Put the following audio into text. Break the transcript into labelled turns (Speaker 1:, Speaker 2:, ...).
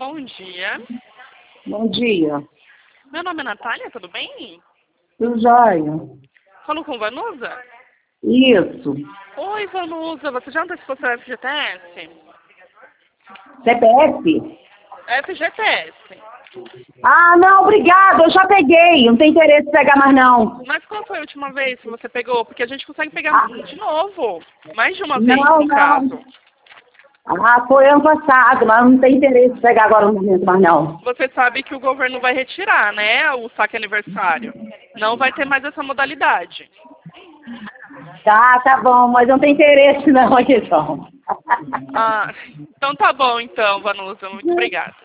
Speaker 1: bom dia.
Speaker 2: Bom dia.
Speaker 1: Meu nome é Natália, tudo bem?
Speaker 2: Tudo jóia?
Speaker 1: Falo com Vanusa?
Speaker 2: Isso.
Speaker 1: Oi, Vanusa, você já antecipou seu FGTS?
Speaker 2: CPF?
Speaker 1: FGTS.
Speaker 2: Ah, não, obrigada, eu já peguei. Não tem interesse em pegar mais, não.
Speaker 1: Mas qual foi a última vez que você pegou? Porque a gente consegue pegar
Speaker 2: Ah,
Speaker 1: de novo. Mais de uma vez,
Speaker 2: não,
Speaker 1: no caso.
Speaker 2: Ah, foi ano passado, mas não tem interesse em pegar agora no momento mais, não.
Speaker 1: Você sabe que o governo vai retirar, né, o saque aniversário. Não vai ter mais essa modalidade.
Speaker 2: Tá bom, mas não tem interesse, não, aqui, então.
Speaker 1: Ah, então tá bom, então, Vanusa. Muito obrigada.